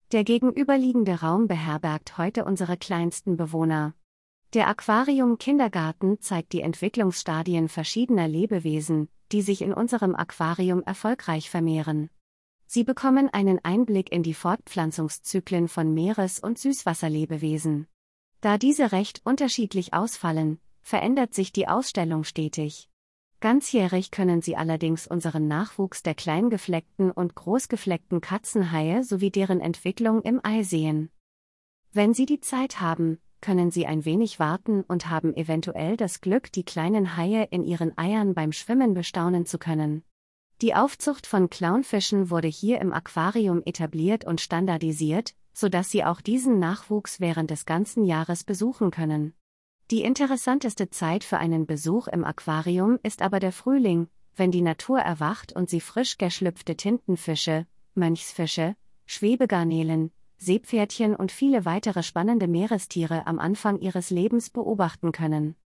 Der gegenüberliegende Raum beherbergt heute unsere kleinsten Bewohner. Der Aquarium-Kindergarten zeigt die Entwicklungsstadien verschiedener Lebewesen, die sich in unserem Aquarium erfolgreich vermehren. Sie bekommen einen Einblick in die Fortpflanzungszyklen von Meeres- und Süßwasserlebewesen. Da diese recht unterschiedlich ausfallen, verändert sich die Ausstellung stetig. Ganzjährig können Sie allerdings unseren Nachwuchs der kleingefleckten und großgefleckten Katzenhaie sowie deren Entwicklung im Ei sehen. Wenn Sie die Zeit haben, können Sie ein wenig warten und haben eventuell das Glück, die kleinen Haie in ihren Eiern beim Schwimmen bestaunen zu können. Die Aufzucht von Clownfischen wurde hier im Aquarium etabliert und standardisiert, sodass Sie auch diesen Nachwuchs während des ganzen Jahres besuchen können. Die interessanteste Zeit für einen Besuch im Aquarium ist aber der Frühling, wenn die Natur erwacht und Sie frisch geschlüpfte Tintenfische, Mönchsfische, Schwebegarnelen, Seepferdchen und viele weitere spannende Meerestiere am Anfang ihres Lebens beobachten können.